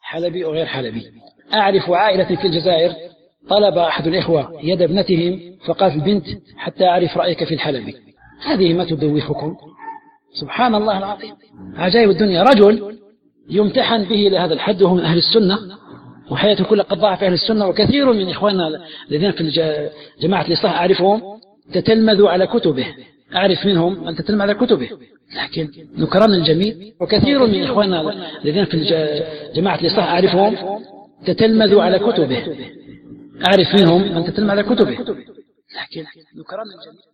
حلبي وغير حلبي. أعرف عائلة في الجزائر طلب أحد الإخوة يد ابنتهم فقالت البنت حتى أعرف رأيك في الحلبي. هذه ما تدوخكم؟ سبحان الله العظيم، عجائب الدنيا. رجل يمتحن به إلى هذا الحد وهو من أهل السنة وحياته كلها قد ضاع في أهل السنة، وكثير من إخواننا الذين في جماعة الإصلاح أعرفهم تتلمذوا على كتبه، أعرف منهم من تتلمذ على كتبه، لكن نكرم الجميع. وكثير من إخواننا الذين في جماعة الإصلاح أعرفهم تتلمذوا على كتبه، أعرف منهم من تتلمذ على كتبه، لكن نكرم الجميع.